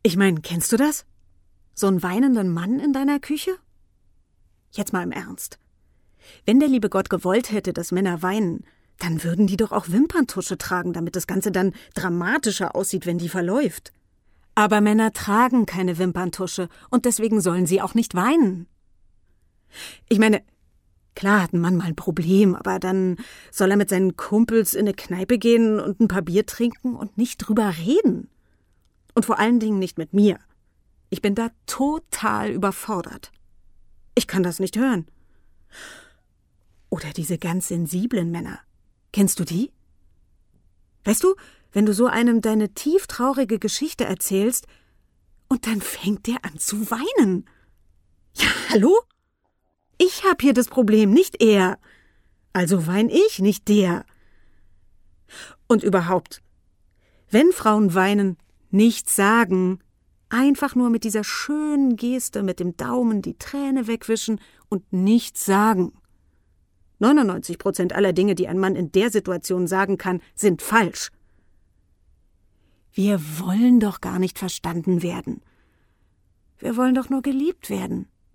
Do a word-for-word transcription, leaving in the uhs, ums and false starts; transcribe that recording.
Ich meine, kennst du das? So einen weinenden Mann in deiner Küche? Jetzt mal im Ernst. Wenn der liebe Gott gewollt hätte, dass Männer weinen, dann würden die doch auch Wimperntusche tragen, damit das Ganze dann dramatischer aussieht, wenn die verläuft. Aber Männer tragen keine Wimperntusche und deswegen sollen sie auch nicht weinen. Ich meine, klar hat ein Mann mal ein Problem, aber dann soll er mit seinen Kumpels in eine Kneipe gehen und ein paar Bier trinken und nicht drüber reden. Und vor allen Dingen nicht mit mir. Ich bin da total überfordert. Ich kann das nicht hören. Oder diese ganz sensiblen Männer. Kennst du die? Weißt du, wenn du so einem deine tieftraurige Geschichte erzählst und dann fängt der an zu weinen. Ja, hallo? Ich hab hier das Problem, nicht er. Also wein ich, nicht der. Und überhaupt, wenn Frauen weinen, nichts sagen, einfach nur mit dieser schönen Geste mit dem Daumen die Träne wegwischen und nichts sagen. neunundneunzig Prozent aller Dinge, die ein Mann in der Situation sagen kann, sind falsch. Wir wollen doch gar nicht verstanden werden. Wir wollen doch nur geliebt werden.